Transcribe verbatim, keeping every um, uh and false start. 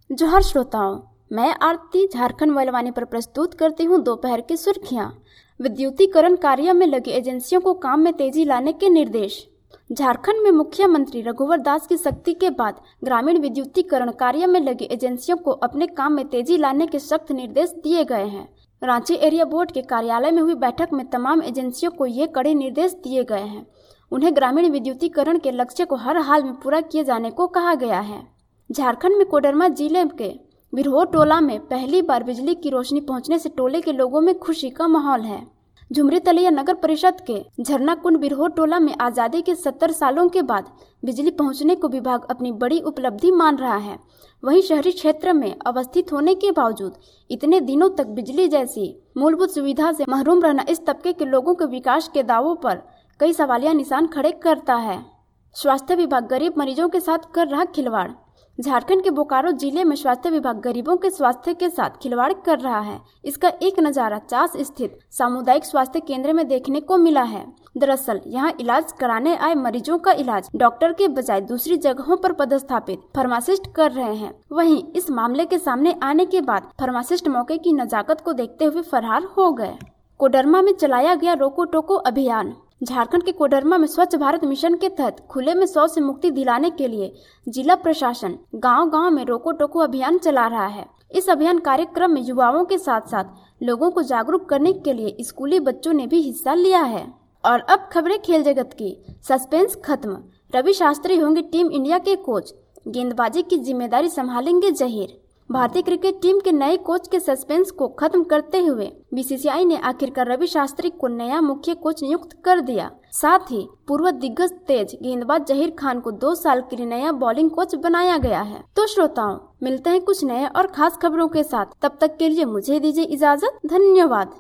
जोहार श्रोताओं, मैं आरती झारखंड मोबाइल पर प्रस्तुत करती हूँ दोपहर की सुर्खियाँ। विद्युतीकरण कार्य में लगी एजेंसियों को काम में तेजी लाने के निर्देश। झारखंड में मुख्यमंत्री रघुवर दास की सख्ती के बाद ग्रामीण विद्युतीकरण कार्य में लगी एजेंसियों को अपने काम में तेजी लाने के सख्त निर्देश दिए गए हैं। रांची एरिया बोर्ड के कार्यालय में हुई बैठक में तमाम एजेंसियों को ये कड़े निर्देश दिए गए हैं। उन्हें ग्रामीण विद्युतीकरण के लक्ष्य को हर हाल में पूरा किए जाने को कहा गया है। झारखंड में कोडरमा जिले के बिरहो टोला में पहली बार बिजली की रोशनी पहुंचने से टोले के लोगों में खुशी का माहौल है। झुमरी तलिया नगर परिषद के झरना कुंड बिरहो टोला में आजादी के सत्तर सालों के बाद बिजली पहुंचने को विभाग अपनी बड़ी उपलब्धि मान रहा है। वहीं शहरी क्षेत्र में अवस्थित होने के बावजूद इतने दिनों तक बिजली जैसी मूलभूत सुविधा से महरूम रहना इस तबके के लोगों के विकास के दावों पर कई सवालिया निशान खड़े करता है। स्वास्थ्य विभाग गरीब मरीजों के साथ कर रहा खिलवाड़। झारखंड के बोकारो जिले में स्वास्थ्य विभाग गरीबों के स्वास्थ्य के साथ खिलवाड़ कर रहा है। इसका एक नज़ारा चास स्थित सामुदायिक स्वास्थ्य केंद्र में देखने को मिला है। दरअसल यहां इलाज कराने आए मरीजों का इलाज डॉक्टर के बजाय दूसरी जगहों पर पदस्थापित फार्मासिस्ट कर रहे हैं। वहीं इस मामले के सामने आने के बाद फार्मासिस्ट मौके की नजाकत को देखते हुए फरार हो गए। कोडरमा में चलाया गया रोको टोको अभियान। झारखंड के कोडरमा में स्वच्छ भारत मिशन के तहत खुले में शौच से मुक्ति दिलाने के लिए जिला प्रशासन गांव-गांव में रोको टोको अभियान चला रहा है। इस अभियान कार्यक्रम में युवाओं के साथ साथ लोगों को जागरूक करने के लिए स्कूली बच्चों ने भी हिस्सा लिया है। और अब खबरें खेल जगत की। सस्पेंस खत्म, रवि शास्त्री होंगे टीम इंडिया के कोच। गेंदबाजी की जिम्मेदारी संभालेंगे जहीर। भारतीय क्रिकेट टीम के नए कोच के सस्पेंस को खत्म करते हुए बीसीसीआई ने आखिरकार रवि शास्त्री को नया मुख्य कोच नियुक्त कर दिया। साथ ही पूर्व दिग्गज तेज गेंदबाज जहीर खान को दो साल के लिए नया बॉलिंग कोच बनाया गया है। तो श्रोताओं, मिलते हैं कुछ नए और खास खबरों के साथ। तब तक के लिए मुझे दीजिए इजाजत। धन्यवाद।